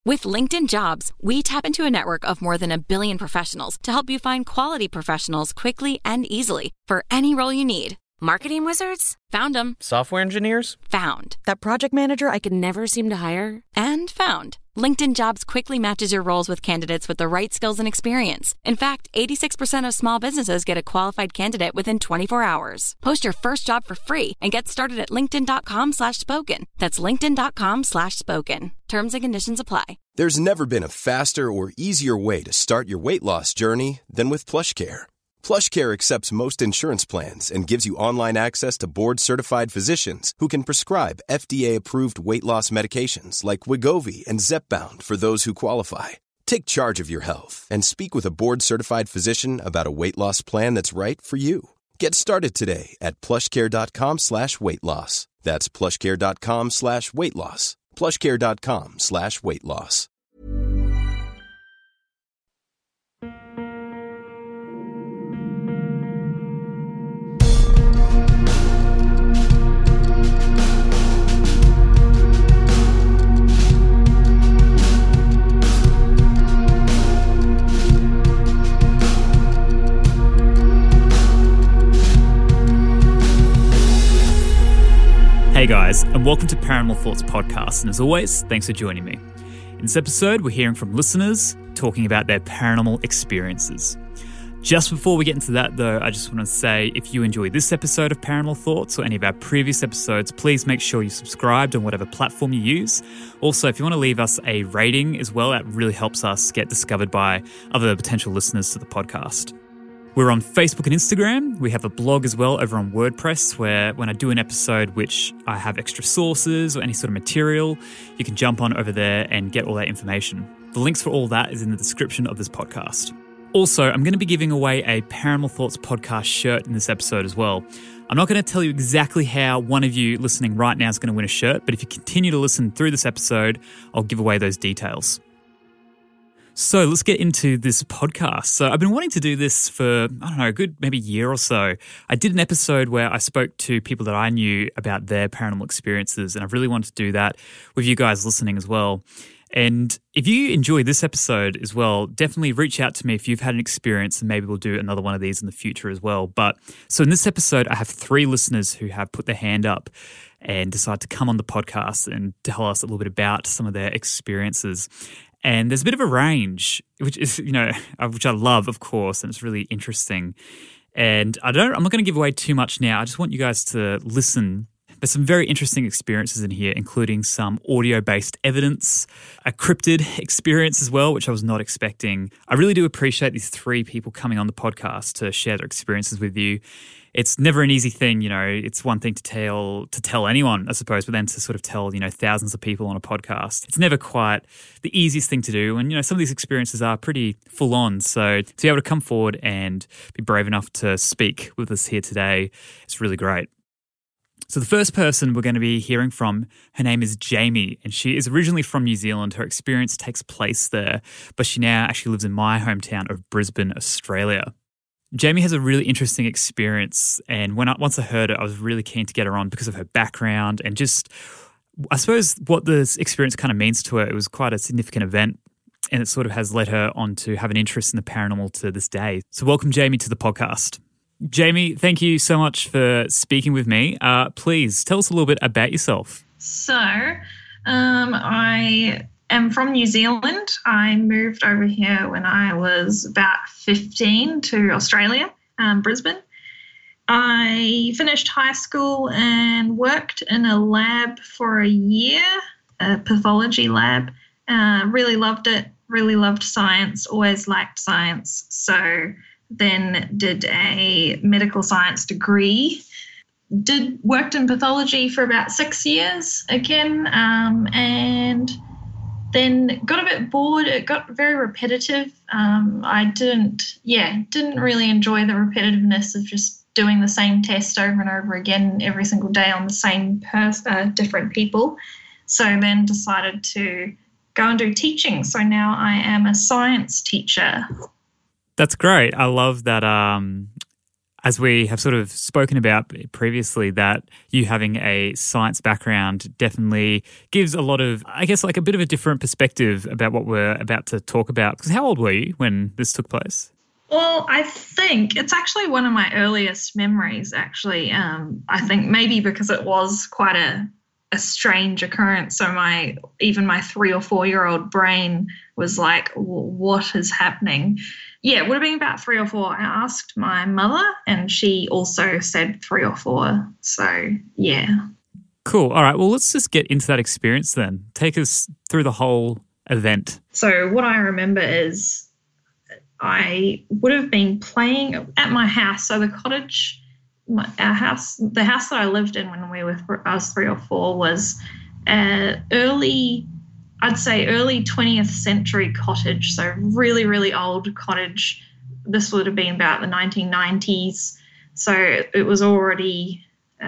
With LinkedIn Jobs, we tap into a network of more than 1 billion professionals to help you find quality professionals quickly and easily for any role you need. Marketing wizards? Found them. Software engineers? Found. That project manager I could never seem to hire? And found. LinkedIn Jobs quickly matches your roles with candidates with the right skills and experience. In fact, 86% of small businesses get a qualified candidate within 24 hours. Post your first job for free and get started at linkedin.com/spoken. That's linkedin.com/spoken. Terms and conditions apply. There's never been a faster or easier way to start your weight loss journey than with PlushCare. PlushCare accepts most insurance plans and gives you online access to board-certified physicians who can prescribe FDA-approved weight loss medications like Wegovy and Zepbound for those who qualify. Take charge of your health and speak with a board-certified physician about a weight loss plan that's right for you. Get started today at plushcare.com/weight-loss. That's plushcare.com/weight-loss. plushcare.com/weight-loss. Hey guys, and welcome to Paranormal Thoughts Podcast, and as always, thanks for joining me. In this episode, we're hearing from listeners talking about their paranormal experiences. Just before we get into that though, I just want to say if you enjoy this episode of Paranormal Thoughts or any of our previous episodes, please make sure you subscribed on whatever platform you use. Also, if you want to leave us a rating as well, that really helps us get discovered by other potential listeners to the podcast. We're on Facebook and Instagram. We have a blog as well over on WordPress where when I do an episode which I have extra sources or any sort of material, you can jump on over there and get all that information. The links for all that is in the description of this podcast. Also, I'm going to be giving away a Paranormal Thoughts podcast shirt in this episode as well. I'm not going to tell you exactly how one of you listening right now is going to win a shirt, but if you continue to listen through this episode, I'll give away those details. So let's get into this podcast. So I've been wanting to do this for, a good maybe year or so. I did an episode where I spoke to people that I knew about their paranormal experiences, and I really wanted to do that with you guys listening as well. And if you enjoy this episode as well, definitely reach out to me if you've had an experience, and maybe we'll do another one of these in the future as well. But so in this episode, I have 3 listeners who have put their hand up and decided to come on the podcast and tell us a little bit about some of their experiences. And there's a bit of a range, which is, which I love, of course, and it's really interesting. And I'm not going to give away too much now. I just want you guys to listen. There's some very interesting experiences in here, including some audio-based evidence, a cryptid experience as well, which I was not expecting. I really do appreciate these 3 people coming on the podcast to share their experiences with you. It's never an easy thing, it's one thing to tell anyone, I suppose, but then to sort of tell, thousands of people on a podcast. It's never quite the easiest thing to do. And, some of these experiences are pretty full on. So to be able to come forward and be brave enough to speak with us here today, it's really great. So the first person we're going to be hearing from, her name is Jamie, and she is originally from New Zealand. Her experience takes place there, but she now actually lives in my hometown of Brisbane, Australia. Jamie has a really interesting experience, and once I heard it, I was really keen to get her on because of her background and just, I suppose, what this experience kind of means to her. It was quite a significant event, and it sort of has led her on to have an interest in the paranormal to this day. So welcome, Jamie, to the podcast. Jamie, thank you so much for speaking with me. Please tell us a little bit about yourself. So, I am from New Zealand. I moved over here when I was about 15 to Australia, Brisbane. I finished high school and worked in a lab for a year, a pathology lab. Really loved it, really loved science, always liked science. So then did a medical science degree. Worked in pathology for about 6 years again, and then got a bit bored. It got very repetitive. I didn't really enjoy the repetitiveness of just doing the same test over and over again every single day on the same different people. So then decided to go and do teaching. So now I am a science teacher. That's great. I love that. as we have sort of spoken about previously, that you having a science background definitely gives a lot of, I guess, like a bit of a different perspective about what we're about to talk about. Because how old were you when this took place? Well, I think it's actually one of my earliest memories, actually. I think maybe because it was quite a strange occurrence. So even my 3 or 4 year old brain was like, what is happening? Yeah, it would have been about 3 or 4. I asked my mother and she also said 3 or 4. So, yeah. Cool. All right. Well, let's just get into that experience then. Take us through the whole event. So what I remember is I would have been playing at my house. So the cottage, the house that I lived in when I was 3 or 4 was early 20th century cottage. So really, really old cottage. This would have been about the 1990s. So it was already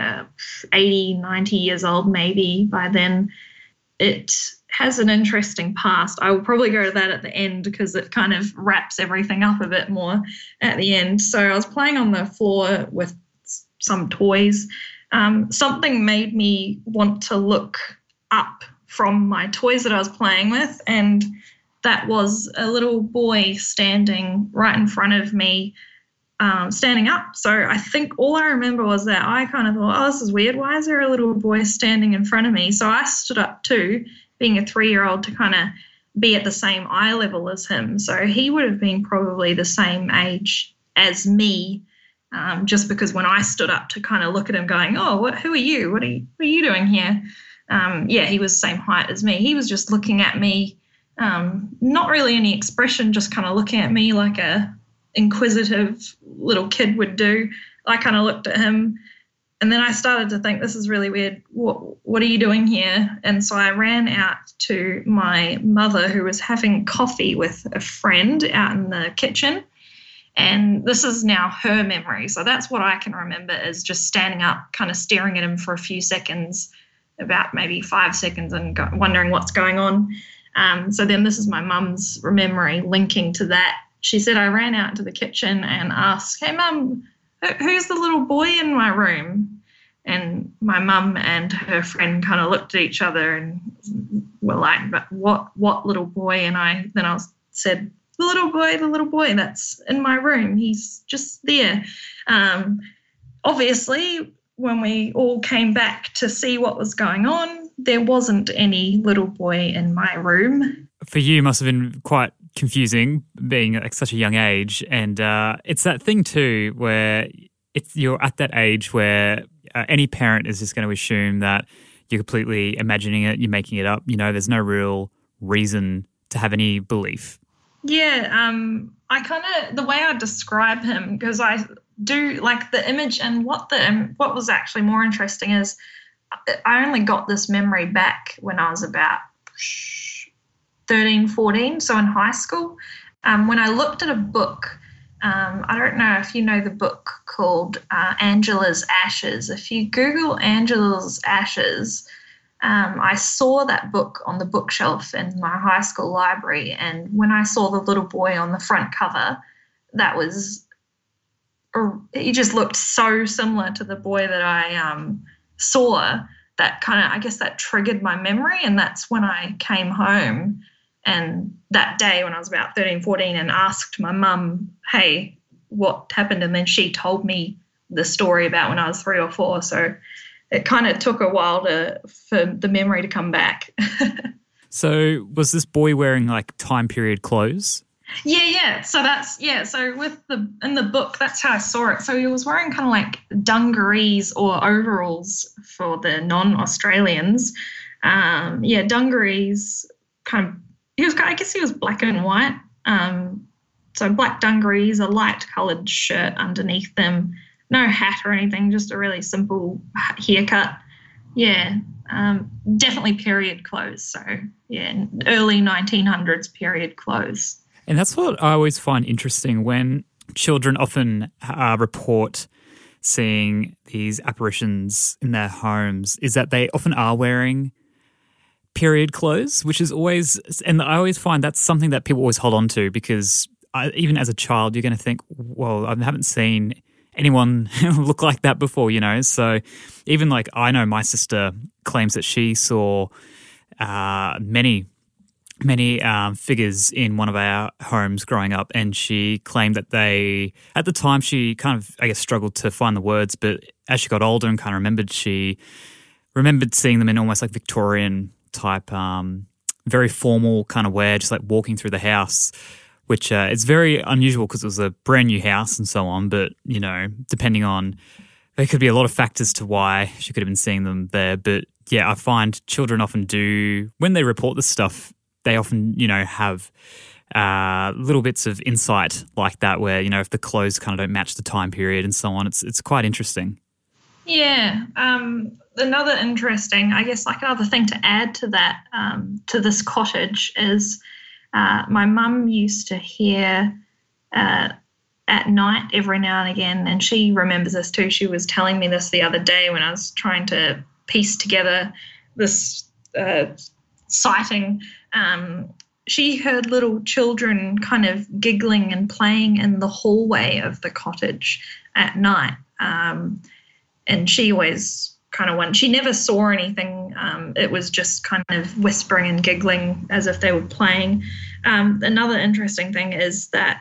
80, 90 years old maybe by then. It has an interesting past. I will probably go to that at the end because it kind of wraps everything up a bit more at the end. So I was playing on the floor with some toys. Something made me want to look up from my toys that I was playing with, and that was a little boy standing right in front of me, standing up. So I think all I remember was that I kind of thought, oh, this is weird. Why is there a little boy standing in front of me? So I stood up too, being a 3-year-old, to kind of be at the same eye level as him. So he would have been probably the same age as me, just because when I stood up to kind of look at him going, oh, who are you? What are you doing here? He was the same height as me. He was just looking at me, not really any expression, just kind of looking at me like a inquisitive little kid would do. I kind of looked at him, and then I started to think, this is really weird. What are you doing here? And so I ran out to my mother, who was having coffee with a friend out in the kitchen. And this is now her memory. So that's what I can remember, is just standing up, kind of staring at him for a few seconds, about maybe 5 seconds, and wondering what's going on. So then this is my mum's memory linking to that. She said, I ran out into the kitchen and asked, hey, Mum, who's the little boy in my room? And my mum and her friend kind of looked at each other and were like, but what little boy? And I said, the little boy that's in my room. He's just there. Obviously, when we all came back to see what was going on, there wasn't any little boy in my room. For you, it must have been quite confusing being at such a young age. And it's that thing too where you're at that age where any parent is just going to assume that you're completely imagining it, you're making it up. You know, there's no real reason to have any belief. Yeah, I kind of, the way I describe him, because I do like the image, and what was actually more interesting is I only got this memory back when I was about 13, 14, so in high school, when I looked at a book. I don't know if you know the book called Angela's Ashes. If you Google Angela's Ashes, I saw that book on the bookshelf in my high school library, and when I saw the little boy on the front cover, he just looked so similar to the boy that I saw, that kind of, I guess that triggered my memory. And that's when I came home, and that day when I was about 13, 14, and asked my mum, hey, what happened? And then she told me the story about when I was 3 or 4. So it kind of took a while for the memory to come back. So was this boy wearing like time period clothes? Yeah. So in the book, that's how I saw it. So he was wearing kind of like dungarees or overalls for the non-Australians. Dungarees, kind of, I guess he was black and white. So black dungarees, a light coloured shirt underneath them, no hat or anything, just a really simple haircut. Yeah, definitely period clothes. So, yeah, early 1900s period clothes. And that's what I always find interesting when children often report seeing these apparitions in their homes, is that they often are wearing period clothes, which is always, and I always find that's something that people always hold on to, because even as a child, you're going to think, well, I haven't seen anyone look like that before, you know. So even like I know my sister claims that she saw many figures in one of our homes growing up, and she claimed that at the time she kind of, I guess, struggled to find the words, but as she got older and kind of remembered, she remembered seeing them in almost like Victorian type, very formal kind of wear, just like walking through the house, which is very unusual because it was a brand new house and so on. But, you know, depending on, there could be a lot of factors to why she could have been seeing them there. But yeah, I find children often do, when they report this stuff, they often, you know, have little bits of insight like that where, you know, if the clothes kind of don't match the time period and so on, it's quite interesting. Yeah. Another interesting, I guess, like another thing to add to that, to this cottage is my mum used to hear at night every now and again, and she remembers this too. She was telling me this the other day when I was trying to piece together this sighting. She heard little children kind of giggling and playing in the hallway of the cottage at night. And she always kind of she never saw anything. It was just kind of whispering and giggling as if they were playing. Another interesting thing is that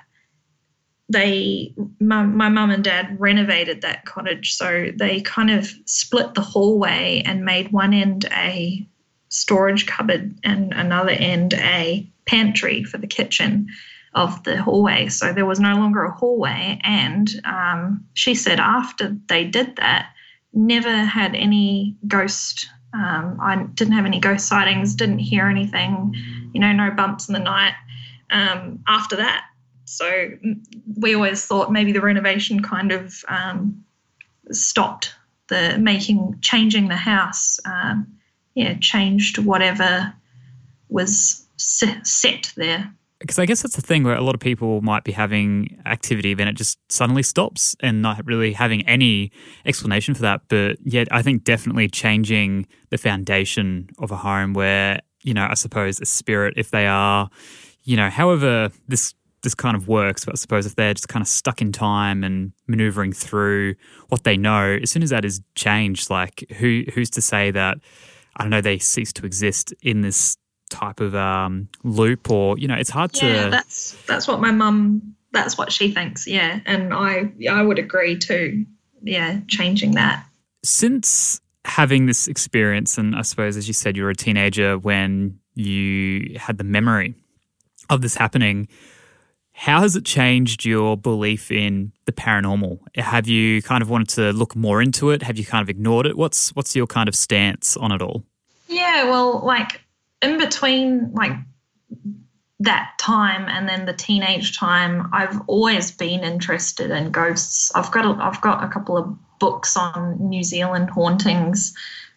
my mum and dad renovated that cottage. So they kind of split the hallway and made one end a storage cupboard and another end a pantry for the kitchen of the hallway. So there was no longer a hallway. And she said after they did that, never had any ghost. I didn't have any ghost sightings, didn't hear anything, you know, no bumps in the night after that. So we always thought maybe the renovation kind of stopped changing the house. Changed whatever was set there. Because I guess that's the thing where a lot of people might be having activity, then it just suddenly stops and not really having any explanation for that. But yet I think definitely changing the foundation of a home where, you know, I suppose a spirit, if they are, you know, however this kind of works, but I suppose if they're just kind of stuck in time and maneuvering through what they know, as soon as that is changed, like who's to say that, I don't know, they cease to exist in this type of loop, or, you know, it's hard to... Yeah, that's what my mum, that's what she thinks, yeah. And I would agree too, yeah, changing that. Since having this experience, and I suppose, as you said, you were a teenager when you had the memory of this happening, how has it changed your belief in the paranormal? Have you kind of wanted to look more into it? Have you kind of ignored it? What's your kind of stance on it all? Yeah, well, like in between like that time and then the teenage time, I've always been interested in ghosts. I've got a couple of books on New Zealand hauntings,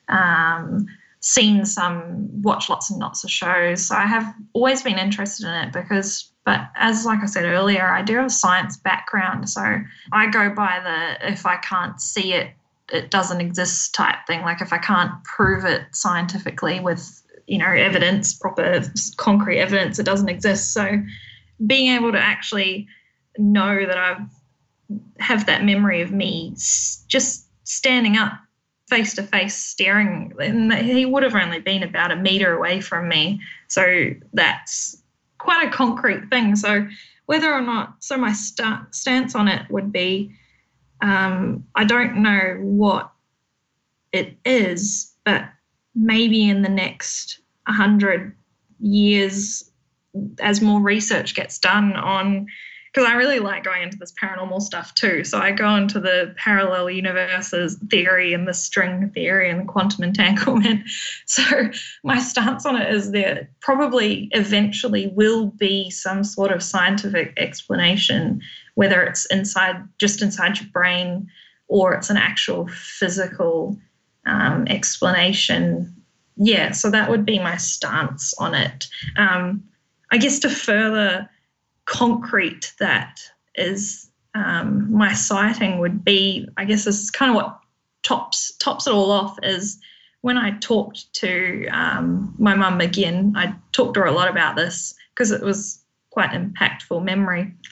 seen some, watched lots and lots of shows. So I have always been interested in it but as like I said earlier, I do have a science background. So I go by if I can't see it, it doesn't exist type thing. Like if I can't prove it scientifically with, you know, evidence, proper concrete evidence, it doesn't exist. So being able to actually know that I have that memory of me just standing up face to face staring, and he would have only been about a metre away from me. So that's quite a concrete thing. So whether or not, so my stance on it would be, I don't know what it is, but maybe in the next 100 years, as more research gets done on, because I really like going into this paranormal stuff too. So I go into the parallel universes theory and the string theory and the quantum entanglement. So my stance on it is there probably eventually will be some sort of scientific explanation, whether it's just inside your brain or it's an actual physical explanation. Yeah, so that would be my stance on it. I guess to further concrete that is my sighting would be, I guess this is kind of what tops it all off, is when I talked to my mum again. I talked to her a lot about this because it was quite an impactful memory.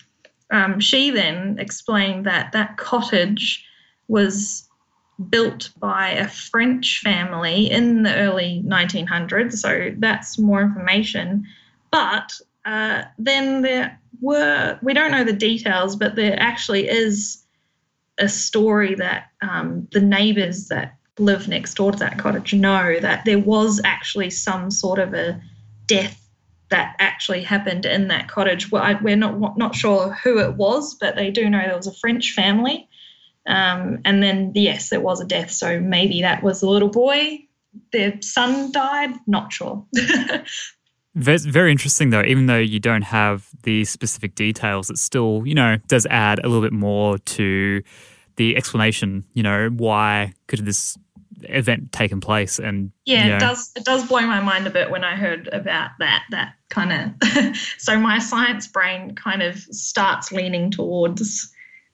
She then explained that that cottage was built by a French family in the early 1900s, so that's more information. But then we don't know the details, but there actually is a story that the neighbours that live next door to that cottage know that there was actually some sort of a death that actually happened in that cottage. Well, we're not sure who it was, but they do know there was a French family. And then, yes, there was a death. So maybe that was the little boy. Their son died. Not sure. Very interesting, though. Even though you don't have the specific details, it still, does add a little bit more to the explanation. Why could this event taken place? And it does blow my mind a bit when I heard about that kind of. So my science brain kind of starts leaning towards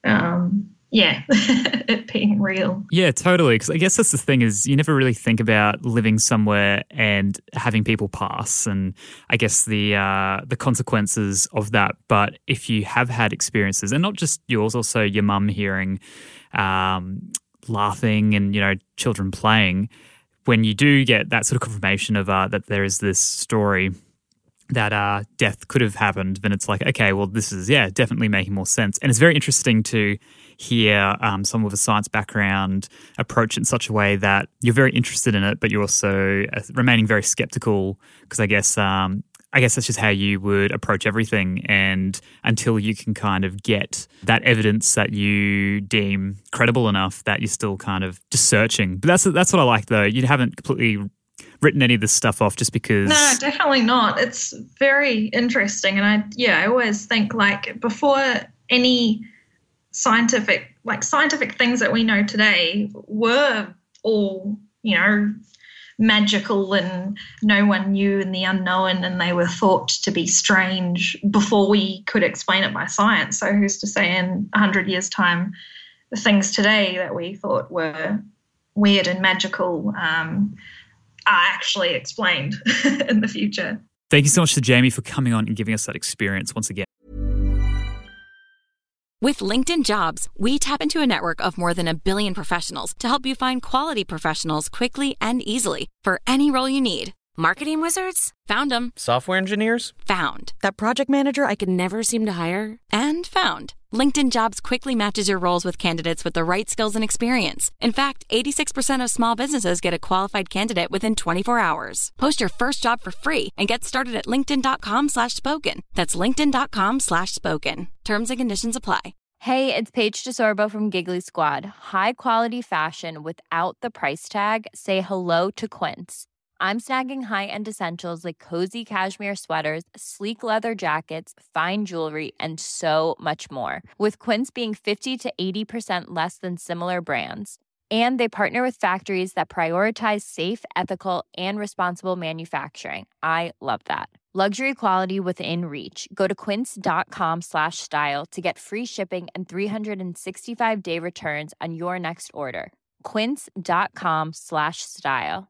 it being real. Yeah, totally. Because I guess that's the thing, is you never really think about living somewhere and having people pass, and I guess the consequences of that. But if you have had experiences, and not just yours, also your mum hearing laughing and children playing, when you do get that sort of confirmation of that there is this story that death could have happened, then it's like, okay, well, this is definitely making more sense. And it's very interesting to hear someone with a science background approach it in such a way that you're very interested in it, but you're also remaining very skeptical, because I guess that's just how you would approach everything, and until you can kind of get that evidence that you deem credible enough, that you're still kind of just searching. But that's what I like, though. You haven't completely written any of this stuff off just because. No, definitely not. It's very interesting, and I always think, like, before any scientific things that we know today were all, magical, and no one knew in the unknown, and they were thought to be strange before we could explain it by science. So who's to say in 100 years' time, the things today that we thought were weird and magical are actually explained in the future. Thank you so much to Jamie for coming on and giving us that experience once again. With LinkedIn Jobs, we tap into a network of more than 1 billion professionals to help you find quality professionals quickly and easily for any role you need. Marketing wizards? Found them. Software engineers? Found. That project manager I could never seem to hire? And found. LinkedIn Jobs quickly matches your roles with candidates with the right skills and experience. In fact, 86% of small businesses get a qualified candidate within 24 hours. Post your first job for free and get started at linkedin.com/spoken. That's linkedin.com/spoken. Terms and conditions apply. Hey, it's Paige DeSorbo from Giggly Squad. High quality fashion without the price tag. Say hello to Quince. I'm snagging high-end essentials like cozy cashmere sweaters, sleek leather jackets, fine jewelry, and so much more. With Quince being 50 to 80% less than similar brands. And they partner with factories that prioritize safe, ethical, and responsible manufacturing. I love that. Luxury quality within reach. Go to quince.com/style to get free shipping and 365-day returns on your next order. Quince.com/style.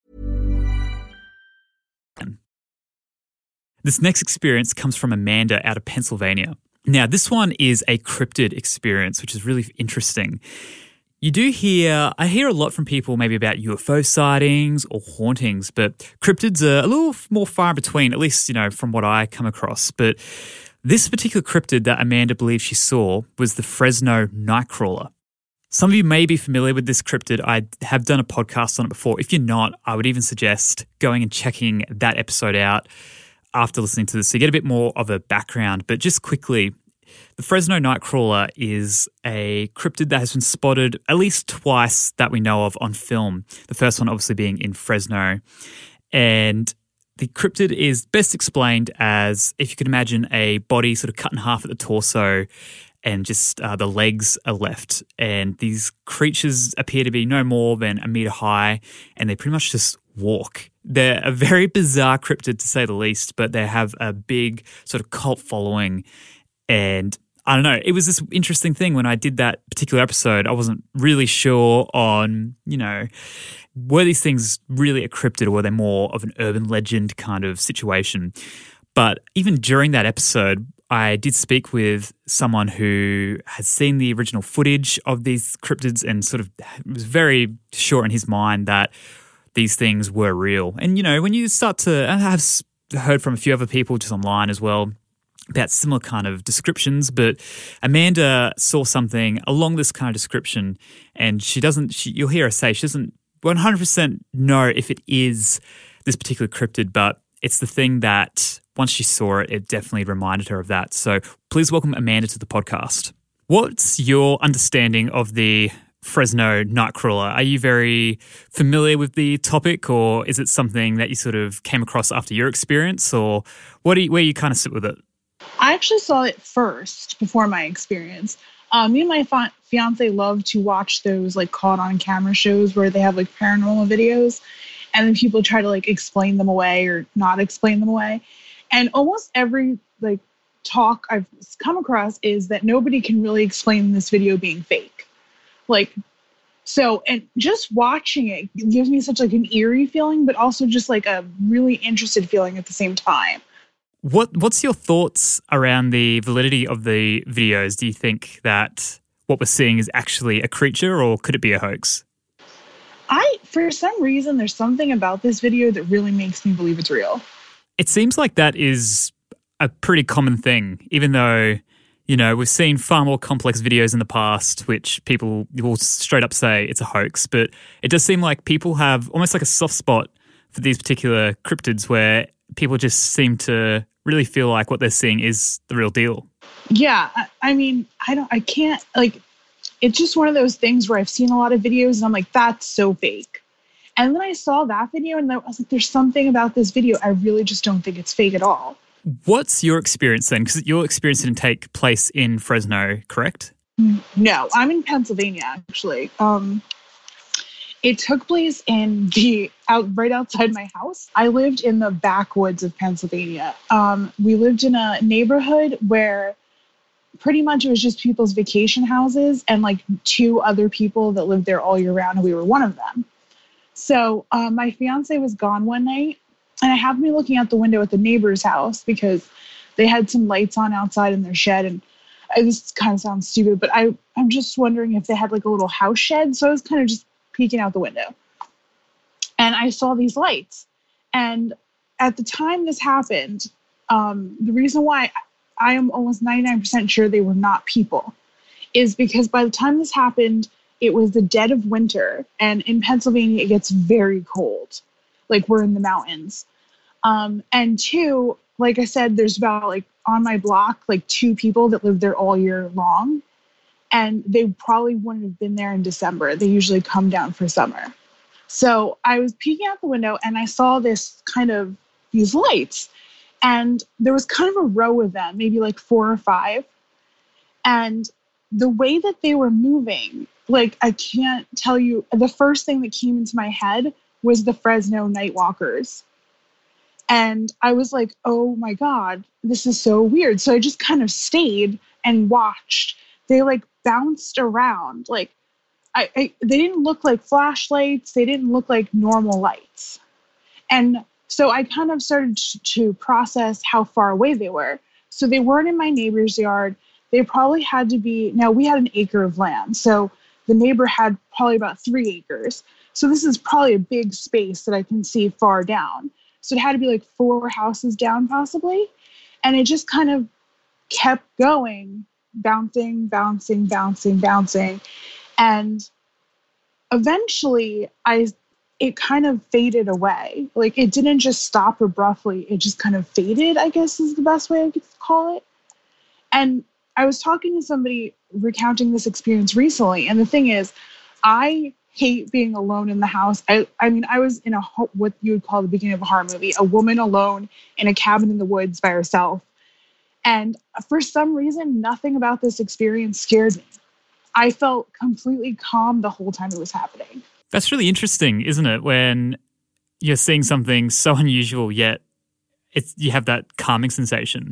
This next experience comes from Amanda out of Pennsylvania. Now, this one is a cryptid experience, which is really interesting. I hear a lot from people maybe about UFO sightings or hauntings, but cryptids are a little more far in between, at least, from what I come across. But this particular cryptid that Amanda believes she saw was the Fresno Nightcrawler. Some of you may be familiar with this cryptid. I have done a podcast on it before. If you're not, I would even suggest going and checking that episode out after listening to this, so you get a bit more of a background. But just quickly, the Fresno Nightcrawler is a cryptid that has been spotted at least twice that we know of on film. The first one obviously being in Fresno. And the cryptid is best explained as, if you could imagine a body sort of cut in half at the torso and just the legs are left. And these creatures appear to be no more than 1 meter high, and they pretty much just walk. They're a very bizarre cryptid, to say the least, but they have a big sort of cult following. And I don't know, it was this interesting thing when I did that particular episode. I wasn't really sure on, were these things really a cryptid, or were they more of an urban legend kind of situation? But even during that episode, I did speak with someone who has seen the original footage of these cryptids and sort of was very sure in his mind that these things were real. And, when you start to, and I have heard from a few other people just online as well about similar kind of descriptions, but Amanda saw something along this kind of description, and you'll hear her say she doesn't 100% know if it is this particular cryptid, but it's the thing that once she saw it, it definitely reminded her of that. So please welcome Amanda to the podcast. What's your understanding of the Fresno Nightcrawler? Are you very familiar with the topic, or is it something that you sort of came across after your experience, or where you kind of sit with it? I actually saw it first before my experience. Me and my fiance love to watch those like caught on camera shows where they have like paranormal videos and then people try to like explain them away or not explain them away. And almost every like talk I've come across is that nobody can really explain this video being fake. And just watching it gives me such like an eerie feeling, but also just like a really interested feeling at the same time. What's your thoughts around the validity of the videos? Do you think that what we're seeing is actually a creature, or could it be a hoax? For some reason, there's something about this video that really makes me believe it's real. It seems like that is a pretty common thing, even though, we've seen far more complex videos in the past, which people will straight up say it's a hoax. But it does seem like people have almost like a soft spot for these particular cryptids where people just seem to really feel like what they're seeing is the real deal. Yeah. It's just one of those things where I've seen a lot of videos and I'm like, that's so fake. And then I saw that video and I was like, there's something about this video. I really just don't think it's fake at all. What's your experience then? Because your experience didn't take place in Fresno, correct? No, I'm in Pennsylvania, actually. It took place in right outside my house. I lived in the backwoods of Pennsylvania. We lived in a neighborhood where pretty much it was just people's vacation houses and like two other people that lived there all year round, and we were one of them. So my fiance was gone one night, and I happened to be looking out the window at the neighbor's house because they had some lights on outside in their shed. And this kind of sounds stupid, but I'm just wondering if they had like a little house shed. So I was kind of just peeking out the window. And I saw these lights. And at the time this happened, the reason why I am almost 99% sure they were not people is because by the time this happened, it was the dead of winter. And in Pennsylvania, it gets very cold. Like we're in the mountains. And two, like I said, there's about like on my block, like two people that live there all year long. And they probably wouldn't have been there in December. They usually come down for summer. So I was peeking out the window and I saw these lights. And there was kind of a row of them, maybe like 4 or 5. And the way that they were moving, like I can't tell you, the first thing that came into my head was the Fresno Nightwalkers. And I was like, oh my God, this is so weird. So I just kind of stayed and watched. They like bounced around. Like they didn't look like flashlights. They didn't look like normal lights. And so I kind of started to process how far away they were. So they weren't in my neighbor's yard. They probably had to be, now we had an acre of land. So the neighbor had probably about 3 acres. So this is probably a big space that I can see far down. So it had to be like 4 houses down possibly. And it just kind of kept going, bouncing, bouncing, bouncing, bouncing. And eventually it kind of faded away. Like it didn't just stop abruptly. It just kind of faded, I guess is the best way I could call it. And I was talking to somebody recounting this experience recently. And the thing is, I hate being alone in the house. I mean, I was in what you would call the beginning of a horror movie, a woman alone in a cabin in the woods by herself. And for some reason, nothing about this experience scared me. I felt completely calm the whole time it was happening. That's really interesting, isn't it? When you're seeing something so unusual, yet you have that calming sensation.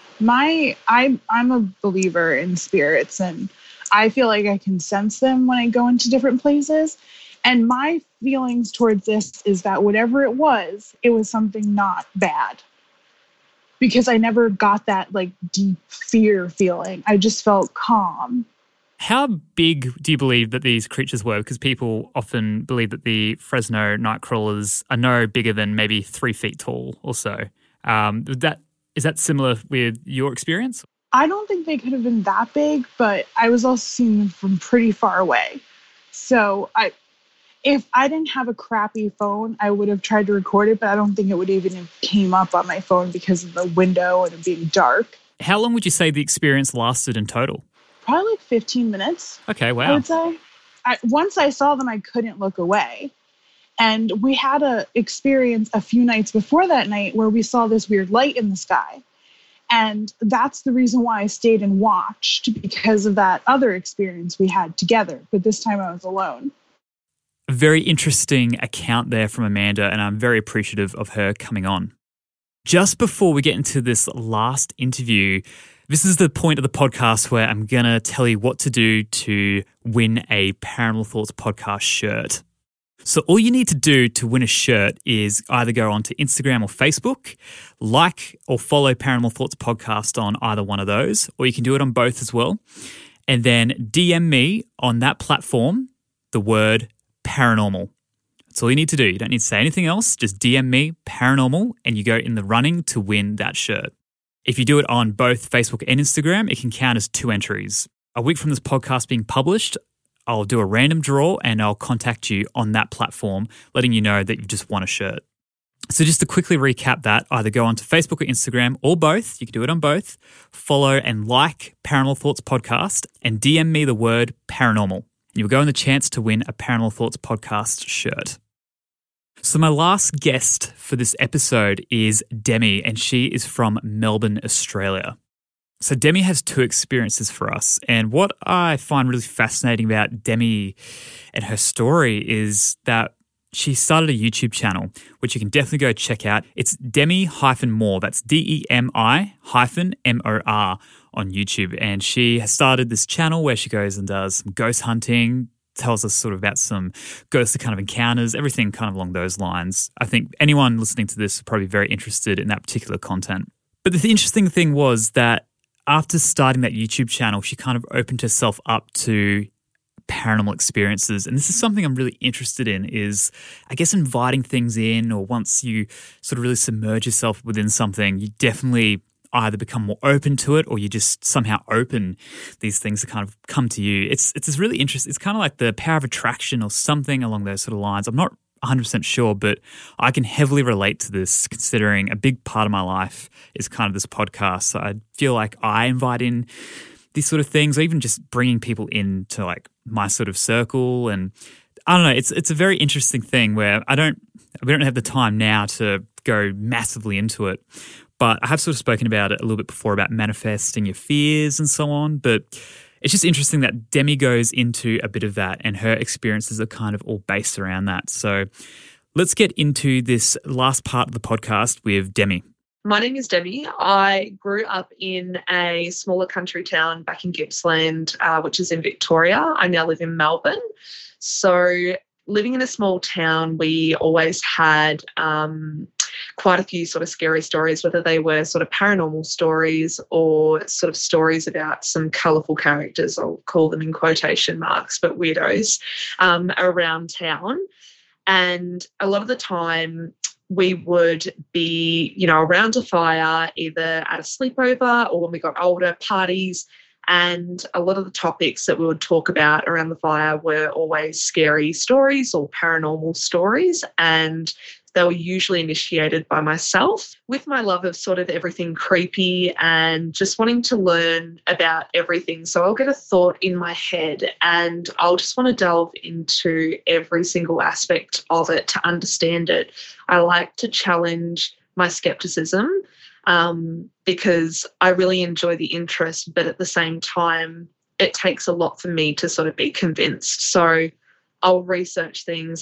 I'm a believer in spirits, and I feel like I can sense them when I go into different places. And my feelings towards this is that whatever it was something not bad. because I never got that like deep fear feeling. I just felt calm. How big do you believe that these creatures were? Because people often believe that the Fresno night crawlers are no bigger than maybe 3 feet tall or so. Is that similar with your experience? I don't think they could have been that big, but I was also seeing them from pretty far away. So if I didn't have a crappy phone, I would have tried to record it, but I don't think it would even have came up on my phone because of the window and it being dark. How long would you say the experience lasted in total? Probably like 15 minutes. Okay, wow. I would say. Once I saw them, I couldn't look away. And we had a experience a few nights before that night where we saw this weird light in the sky. And that's the reason why I stayed and watched, because of that other experience we had together. But this time I was alone. A very interesting account there from Amanda, and I'm very appreciative of her coming on. Just before we get into this last interview, this is the point of the podcast where I'm going to tell you what to do to win a Paranormal Thoughts podcast shirt. So all you need to do to win a shirt is either go onto Instagram or Facebook, like or follow Paranormal Thoughts podcast on either one of those, or you can do it on both as well. And then DM me on that platform the word paranormal. That's all you need to do. You don't need to say anything else. Just DM me paranormal and you go in the running to win that shirt. If you do it on both Facebook and Instagram, it can count as 2 entries. A week from this podcast being published, I'll do a random draw and I'll contact you on that platform, letting you know that you've just won a shirt. So just to quickly recap that, either go onto Facebook or Instagram or both, you can do it on both, follow and like Paranormal Thoughts podcast and DM me the word paranormal. You'll go in the chance to win a Paranormal Thoughts podcast shirt. So my last guest for this episode is Demi, and she is from Melbourne, Australia. So Demi has 2 experiences for us, and what I find really fascinating about Demi and her story is that she started a YouTube channel, which you can definitely go check out. It's Demi-Moore, that's DEMI-MOR on YouTube, and she has started this channel where she goes and does some ghost hunting, tells us sort of about some ghost kind of encounters, everything kind of along those lines. I think anyone listening to this is probably very interested in that particular content. But the interesting thing was that after starting that YouTube channel, she kind of opened herself up to paranormal experiences. And this is something I'm really interested in is, I guess, inviting things in, or once you sort of really submerge yourself within something, you definitely either become more open to it or you just somehow open these things to kind of come to you. It's really interesting. It's kind of like the power of attraction or something along those sort of lines. I'm not 100% sure, but I can heavily relate to this considering a big part of my life is kind of this podcast. So I feel like I invite in these sort of things, or even just bringing people into like my sort of circle. And I don't know, it's a very interesting thing where we don't have the time now to go massively into it. But I have sort of spoken about it a little bit before about manifesting your fears and so on. But it's just interesting that Demi goes into a bit of that and her experiences are kind of all based around that. So let's get into this last part of the podcast with Demi. My name is Demi. I grew up in a smaller country town back in Gippsland, which is in Victoria. I now live in Melbourne. So living in a small town, we always had quite a few sort of scary stories, whether they were sort of paranormal stories or sort of stories about some colourful characters, I'll call them in quotation marks, but weirdos, around town. And a lot of the time we would be, around a fire, either at a sleepover or when we got older, parties. And a lot of the topics that we would talk about around the fire were always scary stories or paranormal stories. And they were usually initiated by myself with my love of sort of everything creepy and just wanting to learn about everything. So I'll get a thought in my head and I'll just want to delve into every single aspect of it to understand it. I like to challenge my skepticism because I really enjoy the interest, but at the same time, it takes a lot for me to sort of be convinced. So I'll research things,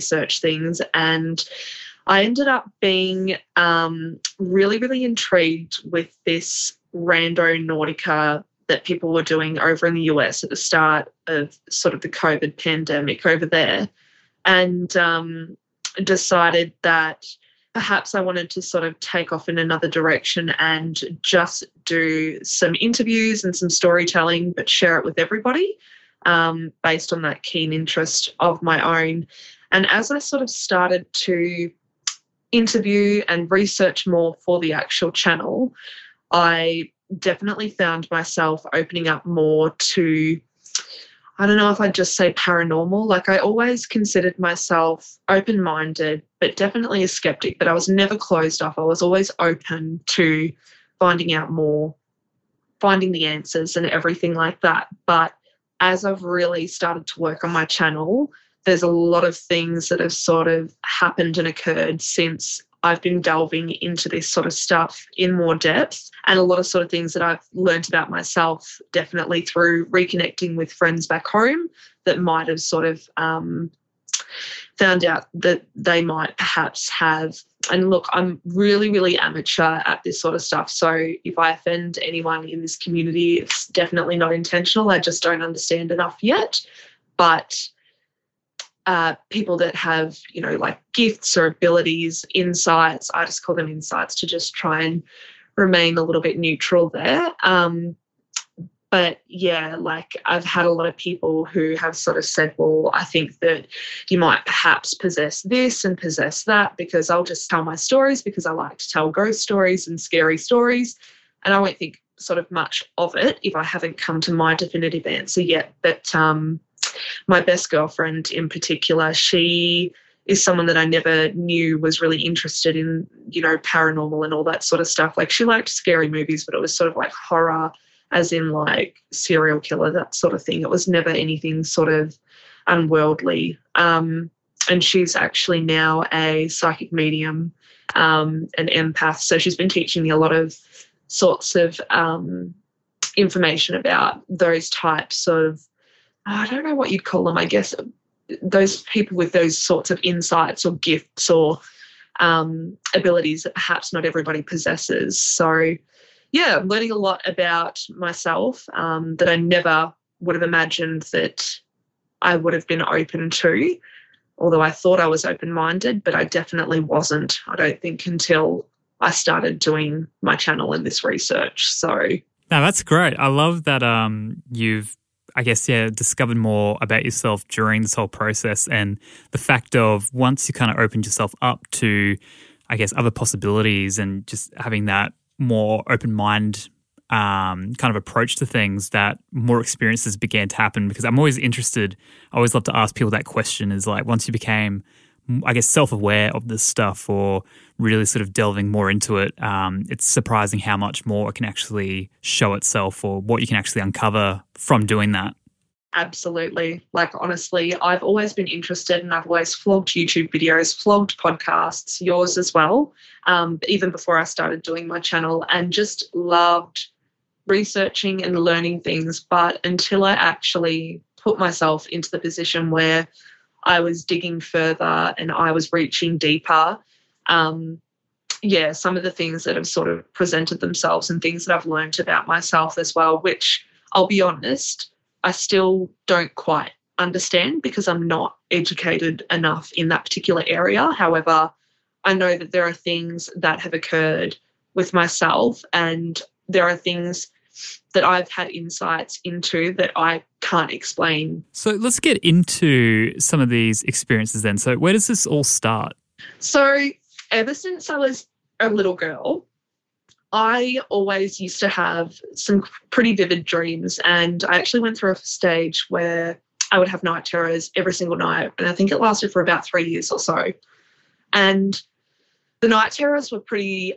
and I ended up being really, really intrigued with this Rando Nautica that people were doing over in the US at the start of sort of the COVID pandemic over there, and decided that perhaps I wanted to sort of take off in another direction and just do some interviews and some storytelling, but share it with everybody based on that keen interest of my own. And as I sort of started to interview and research more for the actual channel, I definitely found myself opening up more to, I don't know if I'd just say paranormal. Like, I always considered myself open-minded, but definitely a skeptic, but I was never closed off. I was always open to finding out more, finding the answers and everything like that. But as I've really started to work on my channel, there's a lot of things that have sort of happened and occurred since I've been delving into this sort of stuff in more depth, and a lot of sort of things that I've learned about myself definitely through reconnecting with friends back home that might have sort of found out that they might perhaps have. And look, I'm really, really amateur at this sort of stuff. So if I offend anyone in this community, it's definitely not intentional. I just don't understand enough yet. But people that have, you know, like gifts or abilities, insights, I just call them insights to just try and remain a little bit neutral there. But yeah, like I've had a lot of people who have sort of said, well, I think that you might perhaps possess this and possess that, because I'll just tell my stories because I like to tell ghost stories and scary stories. And I won't think sort of much of it if I haven't come to my definitive answer yet. But my best girlfriend in particular, she is someone that I never knew was really interested in, you know, paranormal and all that sort of stuff. Like, she liked scary movies, but it was sort of like horror, as in like serial killer, that sort of thing. It was never anything sort of unworldly. And she's actually now a psychic medium, an empath. So she's been teaching me a lot of sorts of information about those types of, I don't know what you'd call them, I guess, those people with those sorts of insights or gifts or abilities that perhaps not everybody possesses. So, yeah, I'm learning a lot about myself that I never would have imagined that I would have been open to, although I thought I was open-minded, but I definitely wasn't, I don't think, until I started doing my channel and this research. So, no, that's great. I love that you've, I guess, discovered more about yourself during this whole process, and the fact of once you kind of opened yourself up to, I guess, other possibilities and just having that more open mind kind of approach to things, that more experiences began to happen. Because I'm always interested, I always love to ask people that question, is like, once you became, I guess, self-aware of this stuff or really sort of delving more into it, it's surprising how much more it can actually show itself, or what you can actually uncover from doing that. Absolutely. Like, honestly, I've always been interested, and I've always vlogged YouTube videos, vlogged podcasts, yours as well, even before I started doing my channel, and just loved researching and learning things. But until I actually put myself into the position where I was digging further and I was reaching deeper, some of the things that have sort of presented themselves and things that I've learned about myself as well, which, I'll be honest, I still don't quite understand because I'm not educated enough in that particular area. However, I know that there are things that have occurred with myself, and there are things that I've had insights into that I can't explain. So let's get into some of these experiences then. So where does this all start? So ever since I was a little girl, I always used to have some pretty vivid dreams, and I actually went through a stage where I would have night terrors every single night, and I think it lasted for about 3 years or so. And the night terrors were pretty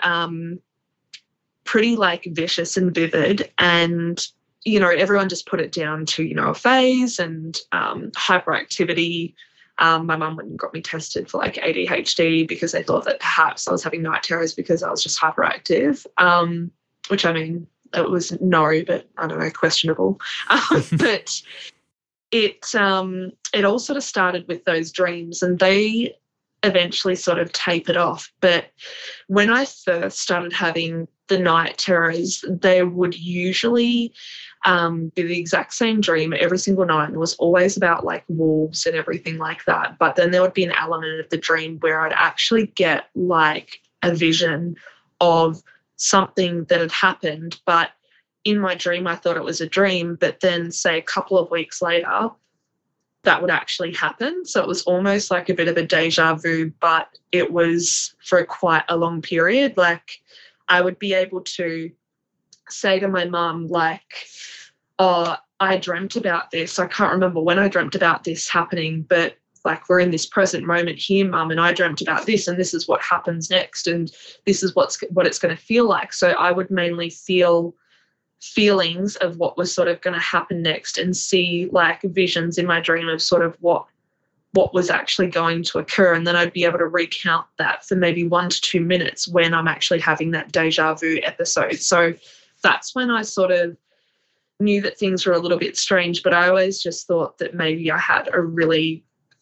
like vicious and vivid, and, you know, everyone just put it down to, you know, a phase and hyperactivity. My mum went and got me tested for like ADHD because they thought that perhaps I was having night terrors because I was just hyperactive, which, I mean, it was no, but I don't know, questionable. But it all sort of started with those dreams, and they eventually sort of tapered off. But when I first started having the night terrors, they would usually the exact same dream every single night. It was always about like wolves and everything like that. But then there would be an element of the dream where I'd actually get like a vision of something that had happened. But in my dream, I thought it was a dream. But then say a couple of weeks later, that would actually happen. So it was almost like a bit of a deja vu, but it was for quite a long period. Like I would be able to say to my mum, like, oh, I dreamt about this. I can't remember when I dreamt about this happening, but like we're in this present moment here, Mum, and I dreamt about this and this is what happens next and this is what it's going to feel like. So I would mainly feel feelings of what was sort of going to happen next and see like visions in my dream of sort of what was actually going to occur. And then I'd be able to recount that for maybe 1 to 2 minutes when I'm actually having that deja vu episode. So that's when I sort of knew that things were a little bit strange, but I always just thought that maybe I had a really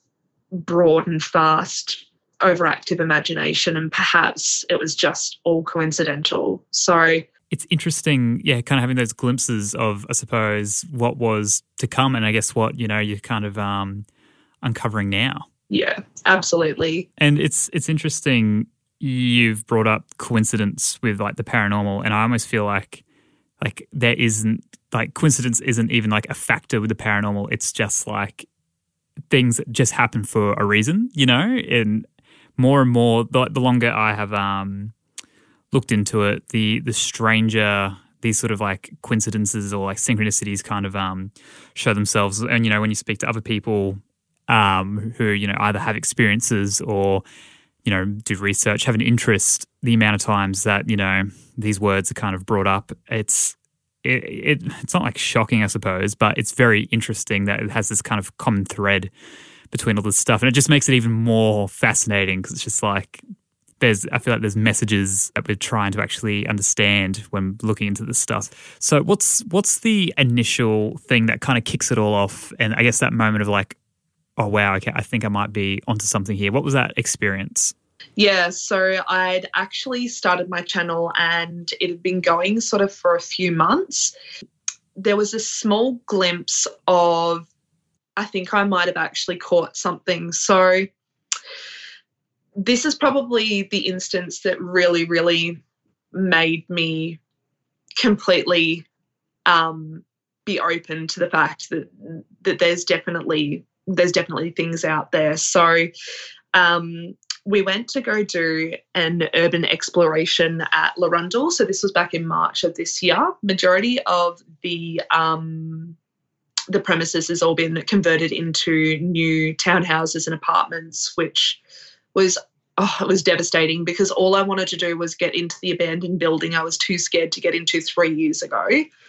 broad and fast overactive imagination and perhaps it was just all coincidental. So it's interesting, yeah, kind of having those glimpses of, I suppose, what was to come and I guess what, you're kind of uncovering now. Yeah, absolutely. And it's interesting you've brought up coincidence with like the paranormal, and I almost feel like there isn't, like coincidence isn't even like a factor with the paranormal. It's just like things that just happen for a reason, and more and more, the longer I have looked into it, the stranger these sort of like coincidences or like synchronicities kind of show themselves. And, when you speak to other people who, either have experiences or, do research, have an interest, the amount of times that, these words are kind of brought up, it's not like shocking, I suppose, but it's very interesting that it has this kind of common thread between all this stuff. And it just makes it even more fascinating because it's just like I feel like there's messages that we're trying to actually understand when looking into this stuff. So what's the initial thing that kind of kicks it all off? And I guess that moment of like, oh, wow, okay, I think I might be onto something here. What was that experience? Yeah, so I'd actually started my channel and it had been going sort of for a few months. There was a small glimpse of, I think I might have actually caught something. So this is probably the instance that really, really made me completely be open to the fact that there's definitely things out there. So we went to go do an urban exploration at Larundel. So this was back in March of this year. Majority of the premises has all been converted into new townhouses and apartments, which was it was devastating because all I wanted to do was get into the abandoned building I was too scared to get into 3 years ago.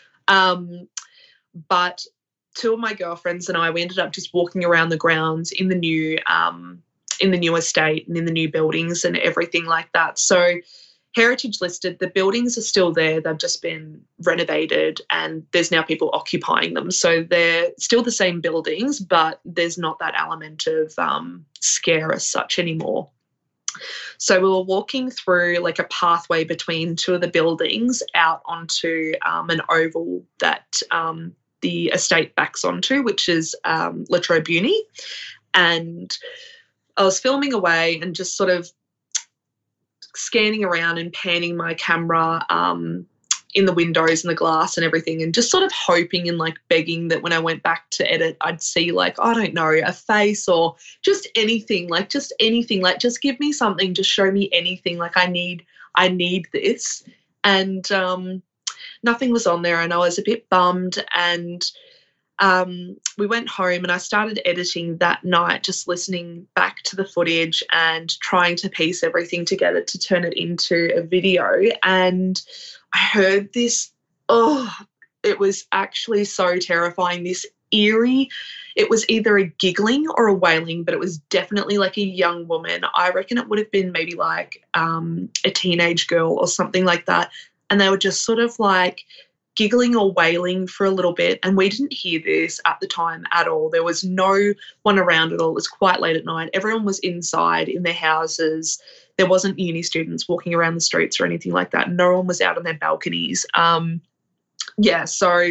But two of my girlfriends and I, we ended up just walking around the grounds in the new estate and in the new buildings and everything like that. So heritage listed, the buildings are still there. They've just been renovated and there's now people occupying them. So they're still the same buildings, but there's not that element of scare as such anymore. So we were walking through like a pathway between two of the buildings out onto an oval that the estate backs onto, which is La Trobe Uni. And I was filming away and just sort of scanning around and panning my camera in the windows and the glass and everything, and just sort of hoping and like begging that when I went back to edit, I'd see like, I don't know, a face or just anything, like just give me something, just show me anything. Like I need this. And nothing was on there and I was a bit bummed. And we went home and I started editing that night, just listening back to the footage and trying to piece everything together to turn it into a video. And I heard this, it was actually so terrifying, this eerie, it was either a giggling or a wailing, but it was definitely like a young woman. I reckon it would have been maybe like a teenage girl or something like that. And they were just sort of like giggling or wailing for a little bit, and we didn't hear this at the time at all. There was no one around at all. It was quite late at night. Everyone was inside in their houses. There wasn't uni students walking around the streets or anything like that. No one was out on their balconies. So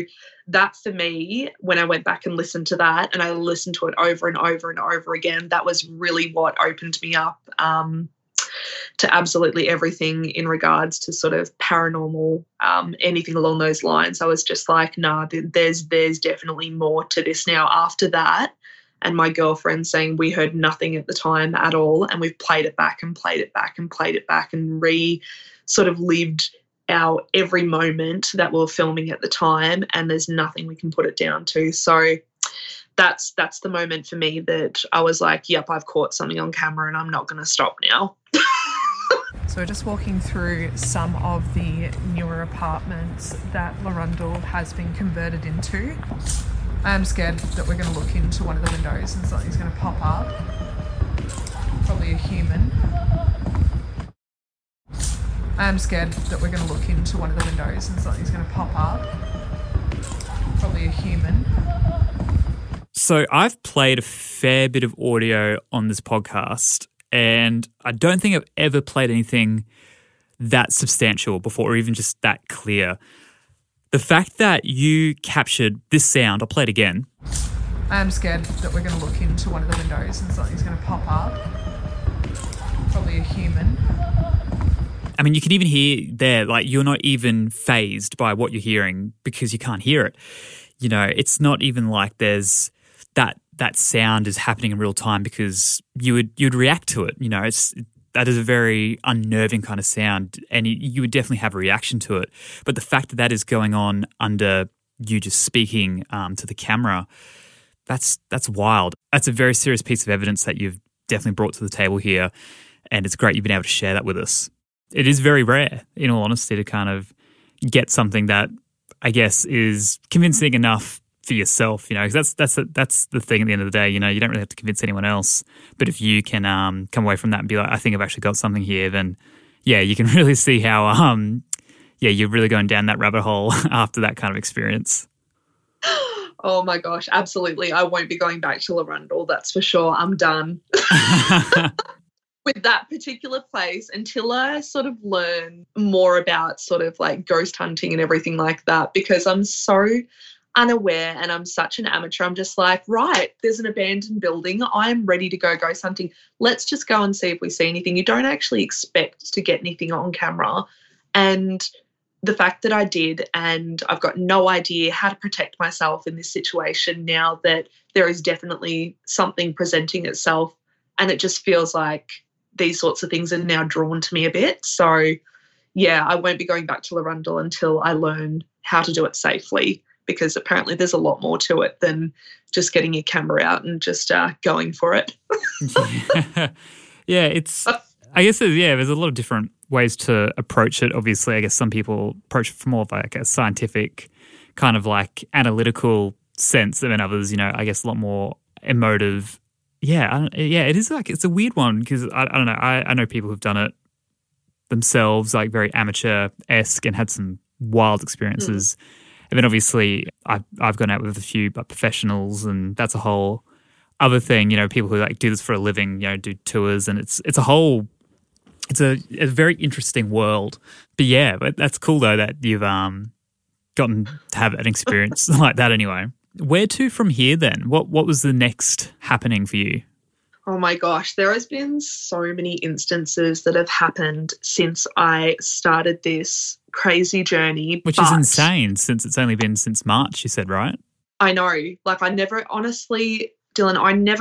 that for me, when I went back and listened to that and I listened to it over and over and over again, that was really what opened me up to absolutely everything in regards to sort of paranormal, anything along those lines. I was just like, nah, there's definitely more to this now after that. And my girlfriend saying we heard nothing at the time at all, and we've played it back and played it back and played it back and sort of lived our every moment that we were filming at the time, and there's nothing we can put it down to. So that's the moment for me that I was like, yep, I've caught something on camera and I'm not going to stop now. So we're just walking through some of the newer apartments that Larundel has been converted into. I am scared that we're going to look into one of the windows and something's going to pop up. Probably a human. I am scared that we're going to look into one of the windows and something's going to pop up. Probably a human. So I've played a fair bit of audio on this podcast, and I don't think I've ever played anything that substantial before, or even just that clear. The fact that you captured this sound, I'll play it again. I am scared that we're going to look into one of the windows and something's going to pop up. Probably a human. I mean, you can even hear there, like, you're not even fazed by what you're hearing because you can't hear it. You know, it's not even like there's that sound is happening in real time because you'd react to it. You know, that is a very unnerving kind of sound, and you would definitely have a reaction to it. But the fact that is going on under you just speaking to the camera, that's wild. That's a very serious piece of evidence that you've definitely brought to the table here, and it's great you've been able to share that with us. It is very rare, in all honesty, to kind of get something that I guess is convincing enough for yourself, you know, because that's the thing at the end of the day. You know, you don't really have to convince anyone else. But if you can come away from that and be like, I think I've actually got something here, then yeah, you can really see how you're really going down that rabbit hole after that kind of experience. Oh my gosh, absolutely. I won't be going back to Larundel, that's for sure. I'm done with that particular place until I sort of learn more about sort of like ghost hunting and everything like that, because I'm so unaware and I'm such an amateur. I'm just like, right, there's an abandoned building. I'm ready to go ghost hunting. Let's just go and see if we see anything. You don't actually expect to get anything on camera. And the fact that I did, and I've got no idea how to protect myself in this situation now that there is definitely something presenting itself, and it just feels like these sorts of things are now drawn to me a bit. So, yeah, I won't be going back to Larundel until I learn how to do it safely, because apparently there's a lot more to it than just getting your camera out and just going for it. Yeah, I guess there's a lot of different ways to approach it. Obviously, I guess some people approach it from more of like a scientific kind of like analytical sense, and then others, you know, I guess a lot more emotive. Yeah, it is like, it's a weird one because I don't know. I know people who've done it themselves, like very amateur-esque, and had some wild experiences. And then obviously I've gone out with a few professionals, and that's a whole other thing, you know, people who like do this for a living, you know, do tours, and it's a very interesting world. But yeah, but that's cool though that you've gotten to have an experience like that anyway. Where to from here then? What was the next happening for you? Oh my gosh, there has been so many instances that have happened since I started this crazy journey. Which is insane, since it's only been since March, you said, right? I know. Like honestly, Dylan,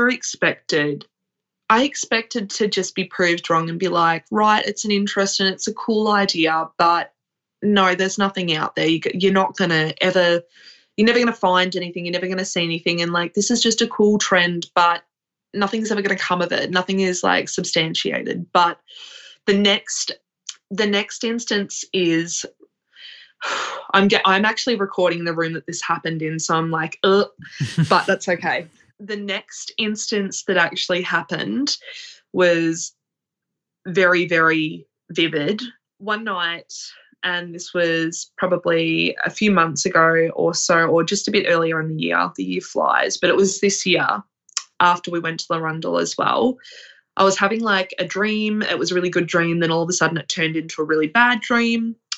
I expected to just be proved wrong and be like, right, it's an interest and it's a cool idea, but no, there's nothing out there. You're never going to find anything. You're never going to see anything. And like, this is just a cool trend, but nothing's ever going to come of it. Nothing is like substantiated. But the next instance is I'm actually recording the room that this happened in. So I'm like, but that's okay. The next instance that actually happened was very, very vivid. One night, and this was probably a few months ago or so, or just a bit earlier in the year flies, but it was this year after we went to Larundel as well. I was having like a dream. It was a really good dream. Then all of a sudden it turned into a really bad dream.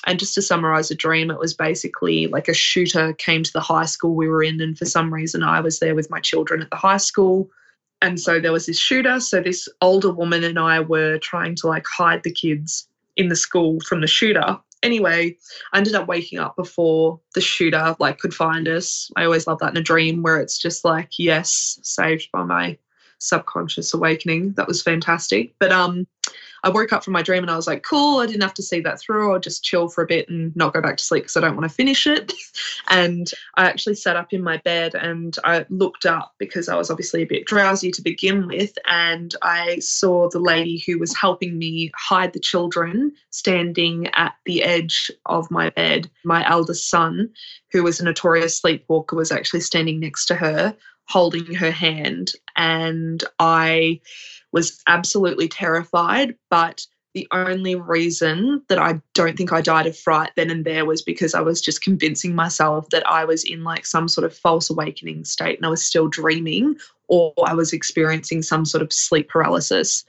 And just to summarize the dream, it was basically like a shooter came to the high school we were in, and for some reason I was there with my children at the high school. And so there was this shooter. So this older woman and I were trying to like hide the kids in the school from the shooter. Anyway, I ended up waking up before the shooter like could find us. I always love that in a dream where it's just like, yes, saved by my subconscious awakening. That was fantastic. But I woke up from my dream and I was like, cool, I didn't have to see that through. I'll just chill for a bit and not go back to sleep because I don't want to finish it. And I actually sat up in my bed and I looked up because I was obviously a bit drowsy to begin with, and I saw the lady who was helping me hide the children standing at the edge of my bed. My eldest son, who was a notorious sleepwalker, was actually standing next to her, holding her hand, and I was absolutely terrified. But the only reason that I don't think I died of fright then and there was because I was just convincing myself that I was in like some sort of false awakening state and I was still dreaming, or I was experiencing some sort of sleep paralysis.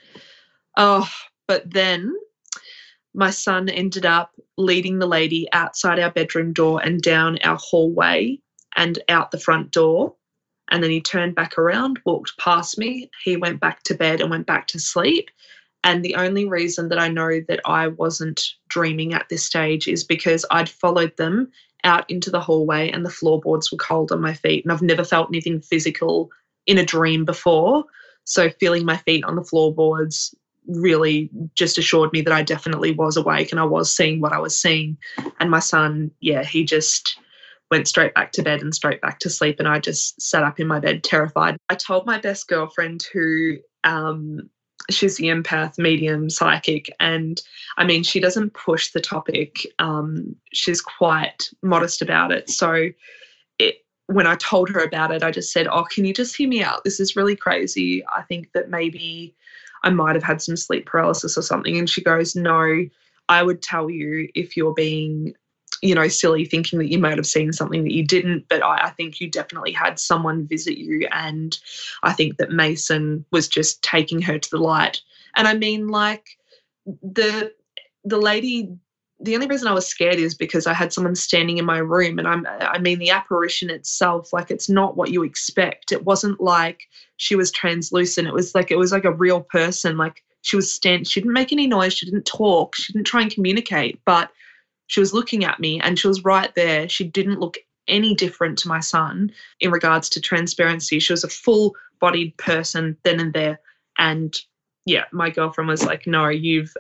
But then my son ended up leading the lady outside our bedroom door and down our hallway and out the front door. And then he turned back around, walked past me. He went back to bed and went back to sleep. And the only reason that I know that I wasn't dreaming at this stage is because I'd followed them out into the hallway and the floorboards were cold on my feet. And I've never felt anything physical in a dream before. So feeling my feet on the floorboards really just assured me that I definitely was awake and I was seeing what I was seeing. And my son, he just went straight back to bed and straight back to sleep, and I just sat up in my bed terrified. I told my best girlfriend who she's the empath, medium, psychic, and I mean, she doesn't push the topic. She's quite modest about it. So when I told her about it, I just said, can you just hear me out? This is really crazy. I think that maybe I might have had some sleep paralysis or something. And she goes, no, I would tell you if you're being silly, thinking that you might have seen something that you didn't, but I think you definitely had someone visit you, and I think that Mason was just taking her to the light. And I mean, like, the lady, the only reason I was scared is because I had someone standing in my room, and I mean the apparition itself, like, it's not what you expect. It wasn't like she was translucent. It was like a real person. Like, she didn't make any noise, she didn't talk, she didn't try and communicate, but she was looking at me and she was right there. She didn't look any different to my son in regards to transparency. She was a full-bodied person then and there. And, my girlfriend was like, no,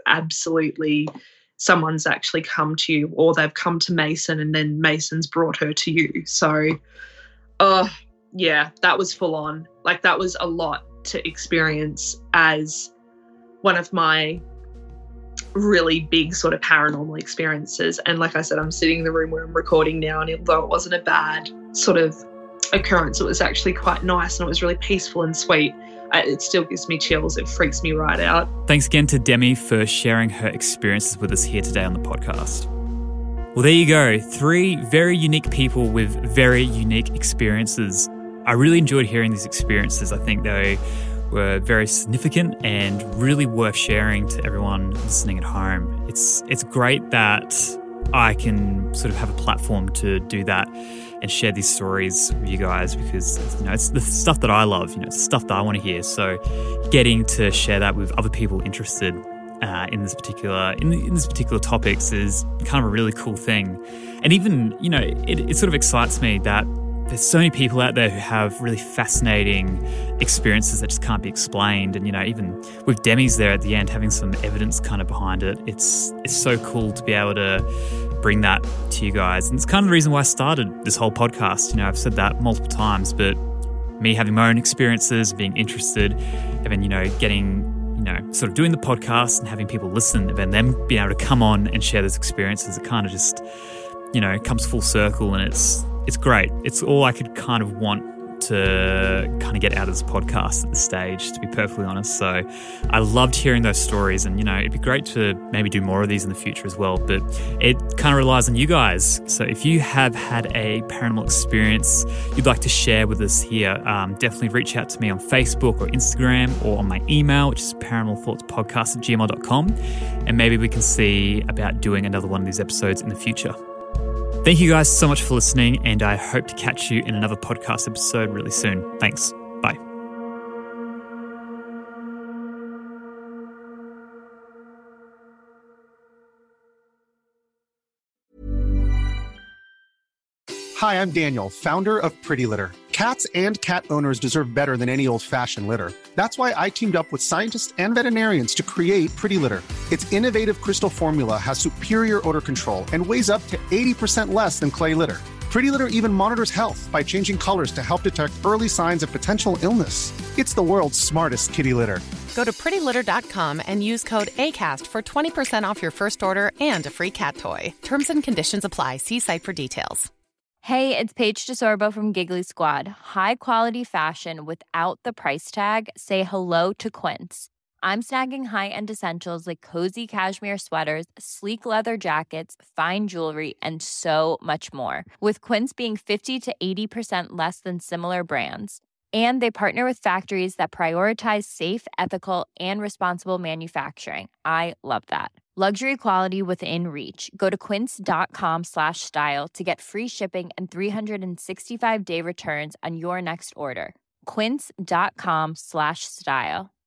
someone's actually come to you, or they've come to Mason and then Mason's brought her to you. So, that was full on. Like, that was a lot to experience as one of my really big sort of paranormal experiences. And like I said, I'm sitting in the room where I'm recording now, and although it wasn't a bad sort of occurrence, it was actually quite nice and it was really peaceful and sweet. It still gives me chills. It freaks me right out. Thanks again to Demi for sharing her experiences with us here today on the podcast. Well, there you go. 3 very unique people with very unique experiences. I really enjoyed hearing these experiences. I think they were very significant and really worth sharing to everyone listening at home. It's great that I can sort of have a platform to do that and share these stories with you guys, because it's the stuff that I love. It's the stuff that I want to hear. So getting to share that with other people interested in this particular topics is kind of a really cool thing. And even it sort of excites me that there's so many people out there who have really fascinating experiences that just can't be explained. And, even with Demi's there at the end, having some evidence kind of behind it, it's so cool to be able to bring that to you guys. And it's kind of the reason why I started this whole podcast. I've said that multiple times, but me having my own experiences, being interested, and then, getting, sort of doing the podcast and having people listen, and then them being able to come on and share those experiences, it kind of just, comes full circle, and it's great. It's all I could kind of want to kind of get out of this podcast at this stage, to be perfectly honest. So I loved hearing those stories, and, it'd be great to maybe do more of these in the future as well. But it kind of relies on you guys. So if you have had a paranormal experience you'd like to share with us here, definitely reach out to me on Facebook or Instagram or on my email, which is paranormalthoughtspodcast@gmail.com. And maybe we can see about doing another one of these episodes in the future. Thank you guys so much for listening, and I hope to catch you in another podcast episode really soon. Thanks. Bye. Hi, I'm Daniel, founder of Pretty Litter. Cats and cat owners deserve better than any old-fashioned litter. That's why I teamed up with scientists and veterinarians to create Pretty Litter. Its innovative crystal formula has superior odor control and weighs up to 80% less than clay litter. Pretty Litter even monitors health by changing colors to help detect early signs of potential illness. It's the world's smartest kitty litter. Go to prettylitter.com and use code ACAST for 20% off your first order and a free cat toy. Terms and conditions apply. See site for details. Hey, it's Paige DeSorbo from Giggly Squad. High quality fashion without the price tag. Say hello to Quince. I'm snagging high-end essentials like cozy cashmere sweaters, sleek leather jackets, fine jewelry, and so much more. With Quince being 50 to 80% less than similar brands. And they partner with factories that prioritize safe, ethical, and responsible manufacturing. I love that. Luxury quality within reach. Go to quince.com/style to get free shipping and 365-day returns on your next order. Quince.com/style.